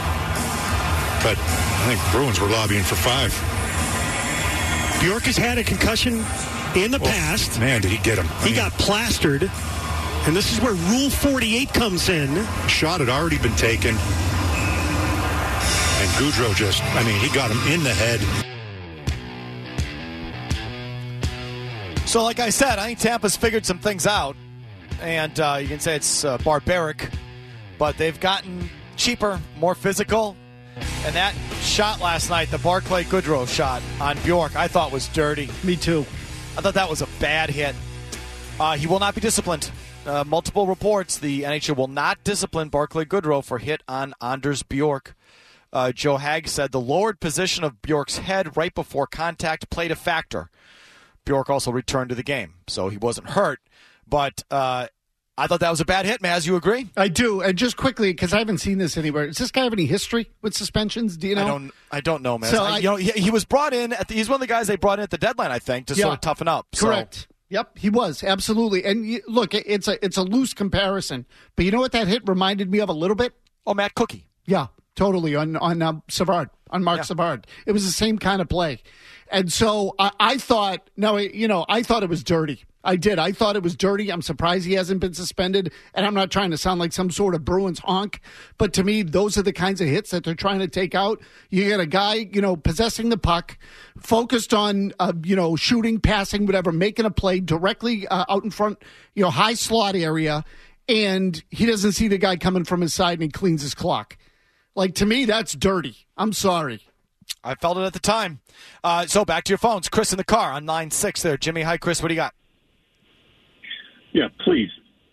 But I think Bruins were lobbying for five. Bjork has had a concussion in the oh, past. Man, did he get him. I he mean, got plastered. And this is where Rule forty-eight comes in. Shot had already been taken. And Goudreau just, I mean, he got him in the head. So like I said, I think Tampa's figured some things out. And uh, you can say it's uh, barbaric. But they've gotten cheaper, more physical. And that shot last night, the Barclay Goodrow shot on Bjork, I thought was dirty. Me too. I thought that was a bad hit. Uh, he will not be disciplined. Uh, multiple reports, the N H L will not discipline Barclay Goodrow for hit on Anders Bjork. Uh, Joe Hag said the lowered position of Bjork's head right before contact played a factor. Bjork also returned to the game, so he wasn't hurt. But uh, I thought that was a bad hit, Maz. You agree? I do. And just quickly, because I haven't seen this anywhere, does this guy have any history with suspensions? Do you know? I don't. I don't know, Maz. So I, I, you know, he, he was brought in. At the, he's one of the guys they brought in at the deadline, I think, to yeah, sort of toughen up. Correct. So. Yep, he was absolutely. And you, look, it's a it's a loose comparison, but you know what that hit reminded me of a little bit? Oh, Matt Cookie. Yeah, totally on on uh, Savard, on Mark yeah. Savard. It was the same kind of play, and so I, I thought, no, you know, I thought it was dirty. I did. I thought it was dirty. I'm surprised he hasn't been suspended. And I'm not trying to sound like some sort of Bruins honk, but to me, those are the kinds of hits that they're trying to take out. You get a guy, you know, possessing the puck, focused on, uh, you know, shooting, passing, whatever, making a play directly uh, out in front, you know, high slot area, and he doesn't see the guy coming from his side and he cleans his clock. Like, to me, that's dirty. I'm sorry. I felt it at the time. Uh, so back to your phones. Chris in the car on nine six there. Jimmy, hi, Chris. What do you got? Yeah, please.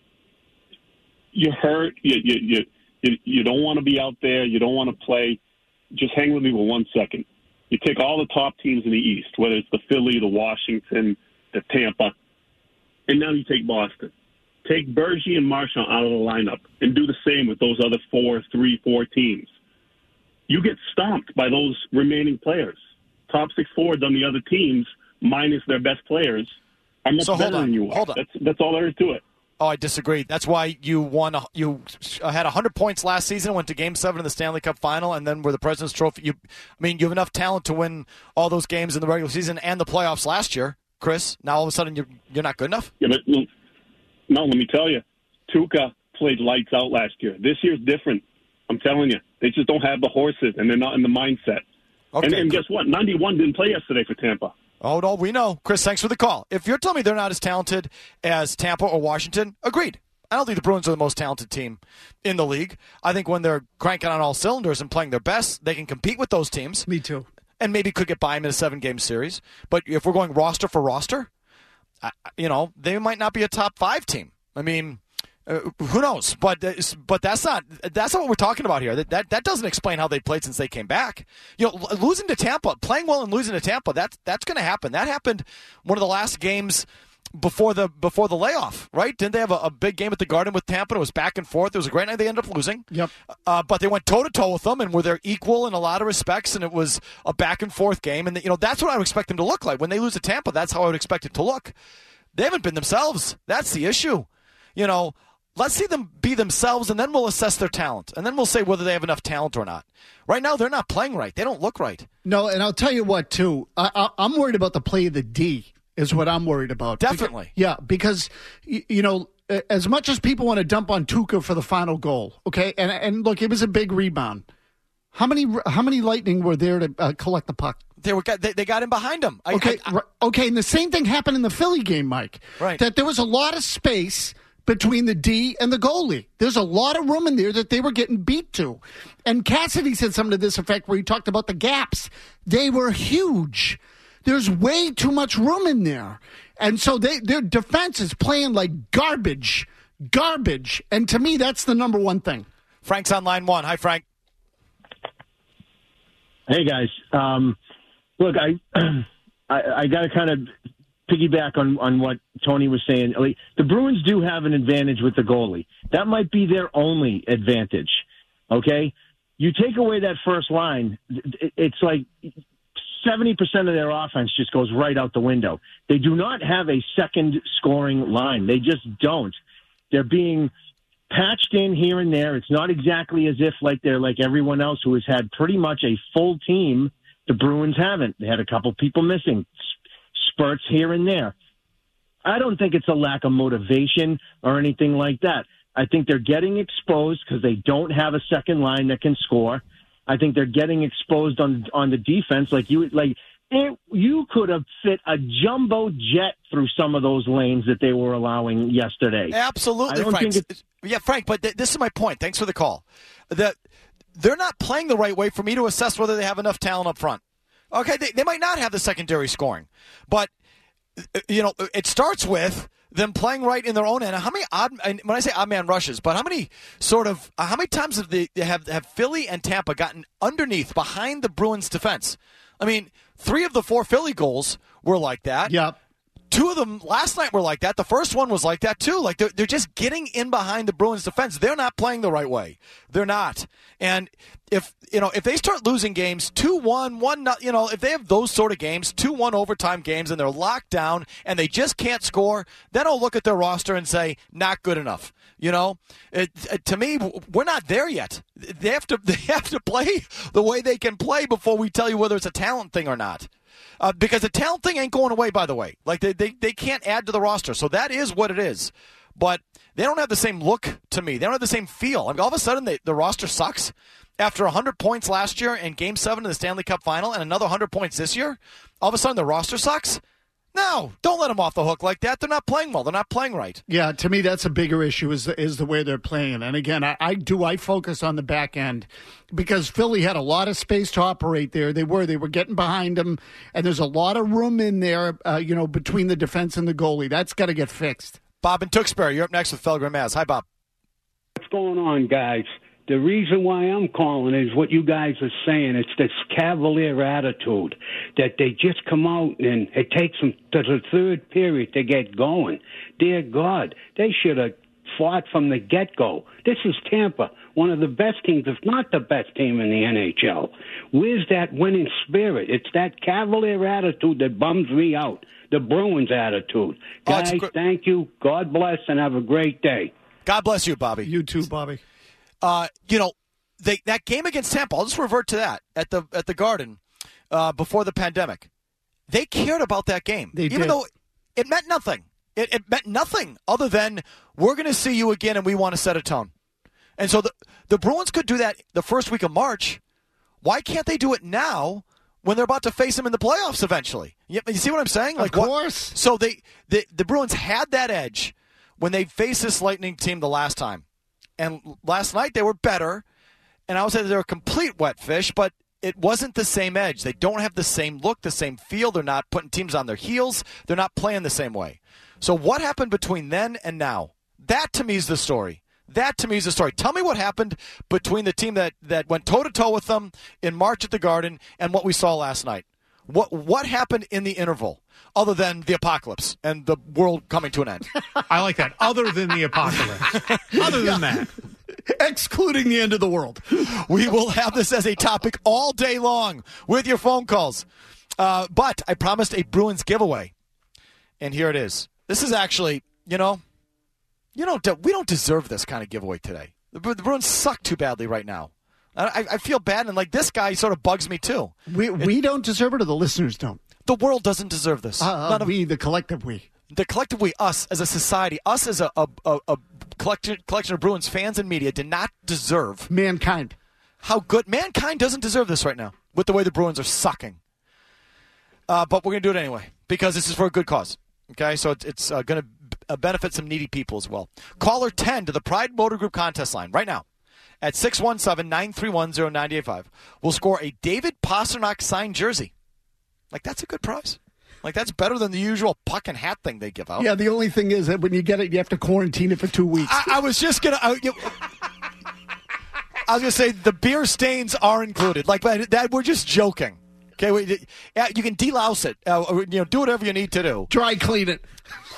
You're hurt. You, you, you, you don't want to be out there. You don't want to play. Just hang with me for one second. You take all the top teams in the East, whether it's the Philly, the Washington, the Tampa, and now you take Boston. Take Bergie and Marchand out of the lineup and do the same with those other four, three, four teams. You get stomped by those remaining players. Top six forwards on the other teams, minus their best players, are much so better hold on, than you are. Hold on. That's, that's all there is to it. Oh, I disagree. That's why you won. You had one hundred points last season, went to Game Seven of the Stanley Cup Final, and then were the President's Trophy. You, I mean, you have enough talent to win all those games in the regular season and the playoffs last year, Chris. Now all of a sudden you're you're not good enough. Yeah, but no. Let me tell you, Tuukka played lights out last year. This year's different. I'm telling you, they just don't have the horses, and they're not in the mindset. Okay, and, and guess what? ninety-one didn't play yesterday for Tampa. Oh, no, we know. Chris, thanks for the call. If you're telling me they're not as talented as Tampa or Washington, agreed. I don't think the Bruins are the most talented team in the league. I think when they're cranking on all cylinders and playing their best, they can compete with those teams. Me too. And maybe could get by them in a seven-game series. But if we're going roster for roster, you know, they might not be a top five team. I mean, uh, who knows? But but that's not that's not what we're talking about here. That, that that doesn't explain how they played since they came back. You know, losing to Tampa, playing well and losing to Tampa, that's that's going to happen. That happened one of the last games before the before the layoff, right? Didn't they have a, a big game at the Garden with Tampa? It was back and forth. It was a great night. They ended up losing. Yep. Uh, but they went toe to toe with them and were their equal in a lot of respects. And it was a back and forth game. And you know that's what I would expect them to look like when they lose to Tampa. That's how I would expect it to look. They haven't been themselves. That's the issue. You know. Let's see them be themselves, and then we'll assess their talent. And then we'll say whether they have enough talent or not. Right now, they're not playing right. They don't look right. No, and I'll tell you what, too. I, I, I'm worried about the play of the D is what I'm worried about. Definitely. Because, yeah, because, you know, as much as people want to dump on Tuukka for the final goal, okay, and and look, it was a big rebound. How many how many Lightning were there to uh, collect the puck? They were they, they got in behind him. I, okay, I, I, okay, and the same thing happened in the Philly game, Mike. Right. That there was a lot of space between the D and the goalie. There's a lot of room in there that they were getting beat to. And Cassidy said something to this effect where he talked about the gaps. They were huge. There's way too much room in there. And so they, their defense is playing like garbage. Garbage. And to me, that's the number one thing. Frank's on line one. Hi, Frank. Hey, guys. Um, look, I, I, I got to kind of piggyback on, on what Tony was saying. The Bruins do have an advantage with the goalie. That might be their only advantage, okay? You take away that first line, it's like seventy percent of their offense just goes right out the window. They do not have a second scoring line. They just don't. They're being patched in here and there. It's not exactly as if like they're like everyone else who has had pretty much a full team. The Bruins haven't. They had a couple people missing. Spurts here and there. I don't think it's a lack of motivation or anything like that. I think they're getting exposed because they don't have a second line that can score. I think they're getting exposed on on the defense. Like you, like it, you could have fit a jumbo jet through some of those lanes that they were allowing yesterday. Absolutely, I don't Frank. think it's, yeah, Frank. But th- this is my point. Thanks for the call. That they're not playing the right way for me to assess whether they have enough talent up front. Okay, they, they might not have the secondary scoring, but you know, it starts with them playing right in their own end. How many odd, when I say odd man rushes, but how many sort of, uh, how many times have they have, have Philly and Tampa gotten underneath behind the Bruins defense? I mean, three of the four Philly goals were like that. Yep. Two of them last night were like that. The first one was like that too. Like they're, they're just getting in behind the Bruins defense. They're not playing the right way. They're not. And if you know if they start losing games two one, one not, you know if they have those sort of games, two one overtime games, and they're locked down and they just can't score, then I'll look at their roster and say not good enough. You know, it, it, to me, we're not there yet. They have to they have to play the way they can play before we tell you whether it's a talent thing or not. Uh, because the talent thing ain't going away, by the way. Like, they, they, they can't add to the roster. So that is what it is. But they don't have the same look to me. They don't have the same feel. I mean, all of a sudden, they, the roster sucks. After one hundred points last year in Game seven of the Stanley Cup Final and another one hundred points this year, all of a sudden the roster sucks? No, don't let them off the hook like that. They're not playing well. They're not playing right. Yeah, to me, that's a bigger issue is the, is the way they're playing. And again, I, I do I focus on the back end because Philly had a lot of space to operate there. They were they were getting behind them, and there's a lot of room in there, uh, you know, between the defense and the goalie. That's got to get fixed. Bob and Tewksbury, you're up next with Felger and Maz. Hi, Bob. What's going on, guys? The reason why I'm calling is what you guys are saying. It's this cavalier attitude that they just come out and it takes them to the third period to get going. Dear God, they should have fought from the get-go. This is Tampa, one of the best teams, if not the best team in the N H L. Where's that winning spirit? It's that cavalier attitude that bums me out, the Bruins attitude. Guys, oh, gr- thank you. God bless and have a great day. God bless you, Bobby. You too, Bobby. Uh, you know, they, that game against Tampa, I'll just revert to that, at the at the Garden uh, before the pandemic. They cared about that game. They even did. though it meant nothing. It, it meant nothing other than we're going to see you again and we want to set a tone. And so the, the Bruins could do that the first week of March. Why can't they do it now when they're about to face them in the playoffs eventually? You, you see what I'm saying? Like, of course. What, so they the, the Bruins had that edge when they faced this Lightning team the last time. And last night they were better, and I would say they're a complete wet fish, but it wasn't the same edge. They don't have the same look, the same feel. They're not putting teams on their heels. They're not playing the same way. So what happened between then and now? That, to me, is the story. That, to me, is the story. Tell me what happened between the team that, that went toe-to-toe with them in March at the Garden and what we saw last night. What what happened in the interval other than the apocalypse and the world coming to an end? I like that. Other than the apocalypse. Other than that. Excluding the end of the world. We will have this as a topic all day long with your phone calls. Uh, but I promised a Bruins giveaway, and here it is. This is actually, you know, you don't we don't deserve this kind of giveaway today. The, the Bruins suck too badly right now. I, I feel bad, and like this guy sort of bugs me too. We we don't deserve it, or the listeners don't. The world doesn't deserve this. Uh, None of, we, the collective we. The collective we, us as a society, us as a a, a, a collection, collection of Bruins fans and media did not deserve. Mankind. How good. Mankind doesn't deserve this right now with the way the Bruins are sucking. Uh, but we're going to do it anyway because this is for a good cause. Okay, so it's, it's uh, going to b- benefit some needy people as well. Caller ten to the Pride Motor Group contest line right now. At six one seven, nine three one, zero nine eight five, we'll score a David Pastrnak signed jersey. Like, that's a good prize. Like, that's better than the usual puck and hat thing they give out. Yeah, the only thing is that when you get it, you have to quarantine it for two weeks. I, I was just going to... I was going to say, the beer stains are included. Like, that, we're just joking. Okay, we, you can delouse it. Uh, or, you know, do whatever you need to do. Dry clean it.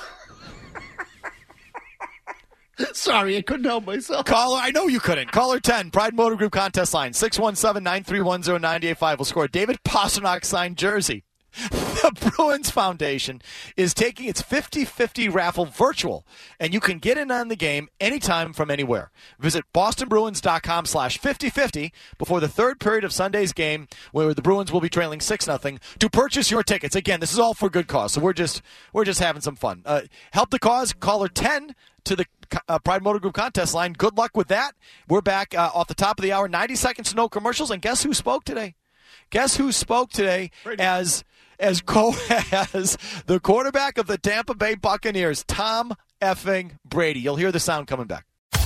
Sorry, I couldn't help myself. Caller, I know you couldn't. Caller ten, Pride Motor Group contest line, six one seven, nine three one, zero nine eight five. Will score a David Pastrnak signed jersey. The Bruins Foundation is taking its fifty-fifty raffle virtual, and you can get in on the game anytime from anywhere. Visit bostonbruins.com slash 5050 before the third period of Sunday's game, where the Bruins will be trailing six nothing, to purchase your tickets. Again, this is all for good cause, so we're just we're just having some fun. Uh, help the cause. Caller ten to the uh, Pride Motor Group contest line. Good luck with that. We're back uh, off the top of the hour. ninety seconds to no commercials, and guess who spoke today? Guess who spoke today as as co as the quarterback of the Tampa Bay Buccaneers, Tom effing Brady. You'll hear the sound coming back.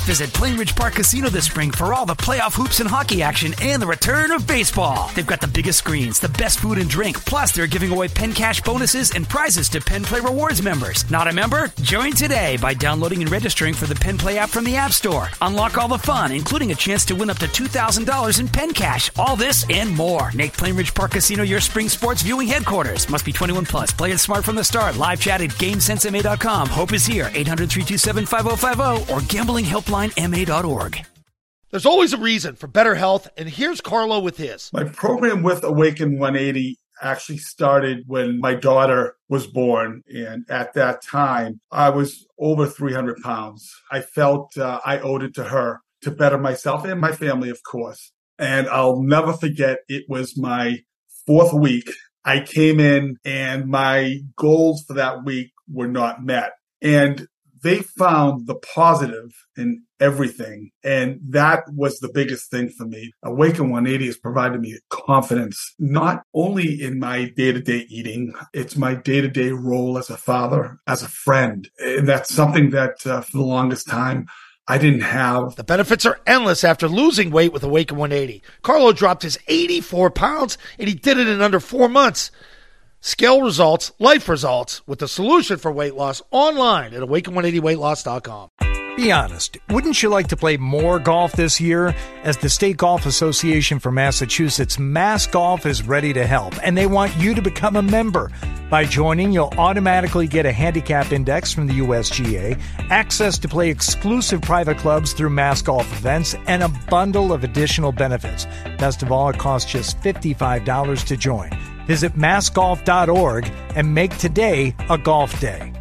Visit Plainridge Park Casino this spring for all the playoff hoops and hockey action and the return of baseball. They've got the biggest screens, the best food and drink, plus they're giving away Penn Cash bonuses and prizes to Penn Play Rewards members. Not a member? Join today by downloading and registering for the Penn Play app from the App Store. Unlock all the fun, including a chance to win up to two thousand dollars in Penn Cash. All this and more. Make Plainridge Park Casino your spring sports viewing headquarters. Must be twenty-one plus. Play it smart from the start. Live chat at game sense m a dot com. Hope is here. eight hundred, three two seven, five oh five oh or gambling helpline m a dot org. There's always a reason for better health, and here's Carlo with his. My program with Awaken one eighty actually started when my daughter was born. And at that time, I was over three hundred pounds. I felt uh, I owed it to her to better myself and my family, of course. And I'll never forget, it was my fourth week. I came in and my goals for that week were not met. And they found the positive in everything. And that was the biggest thing for me. Awaken one eighty has provided me confidence, not only in my day-to-day eating, it's my day-to-day role as a father, as a friend. And that's something that uh, for the longest time, I didn't have. The benefits are endless after losing weight with Awaken one eighty. Carlo dropped his eighty-four pounds, and he did it in under four months. Scale results, life results, with the solution for weight loss online at awaken one eighty weight loss dot com. Be honest, wouldn't you like to play more golf this year? As the State Golf Association for Massachusetts, Mass Golf is ready to help, and they want you to become a member. By joining, you'll automatically get a handicap index from the U S G A, access to play exclusive private clubs through Mass Golf events, and a bundle of additional benefits. Best of all, it costs just fifty-five dollars to join. Visit mass golf dot org and make today a golf day.